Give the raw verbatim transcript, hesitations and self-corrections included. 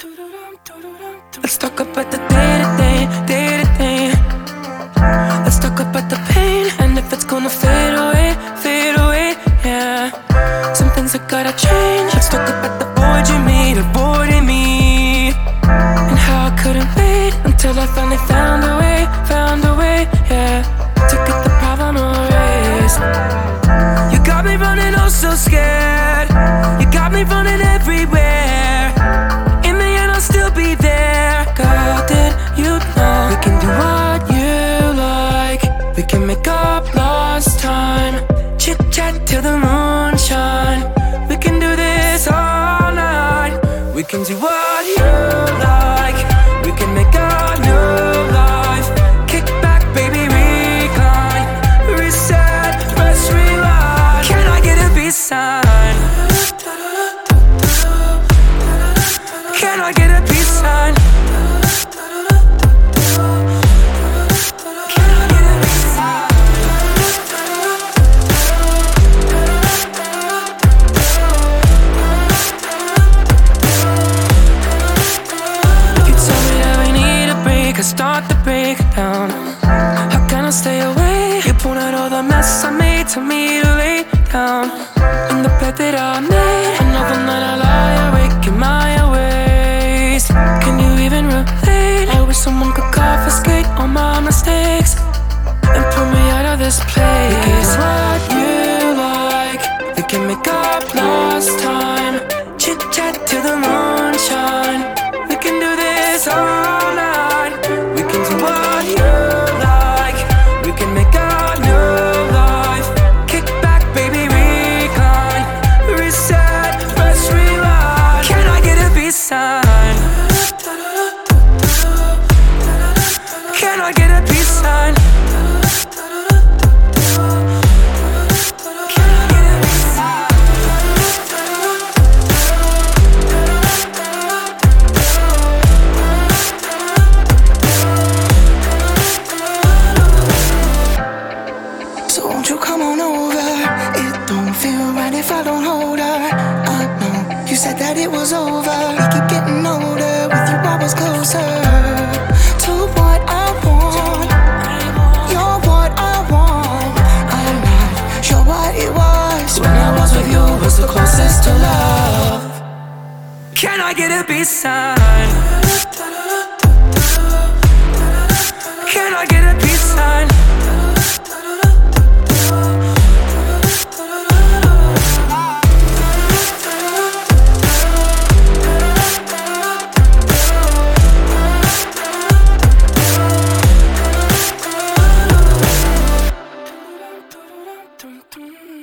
Let's talk about the day-to-day, day-to-day. Let's talk about the pain and if it's gonna fade away, fade away, yeah. Some things that gotta change. Let's talk about the void you made, avoiding me, and how I couldn't wait until I finally found a way, found a way, yeah, to get the problem erased. You got me running oh so scared. You got me running everywhere. In the end I'll still be there. Girl, did you know we can do what you like? We can make up lost time, chit chat till the moon shine. We can do this all night. We can do what you like. We can make a new life. Kick back, baby, recline, reset, press rewind. Can I get a B-sign? Can I get a peace sign? Can I get a peace sign? You tell me that we need a break, I start to break down. How can I stay away? You point out all the mess I made, tell me to lay down in the bed that I made. Another night I lie awake in my ways. Can you even relate? I wish someone could confiscate all my mistakes and pull me out of this place. What you like? We can make up lost time, chit chat till the moon shine. We can do this all night. We can do what you like. We can make a new life. Kick back, baby, recline, reset, press rewind. Can I get a B-sign? Can I get a peace sign? Can I get a peace sign? So won't you come on over? It don't feel right if I don't hold her. I know you said that it was over. We keep getting older, with you I was closer to what I want. You're what I want. I'm not sure what it was. When I was with you was the closest to love. Can I get a B-sign? Can I get a B-sign? Dum, dum.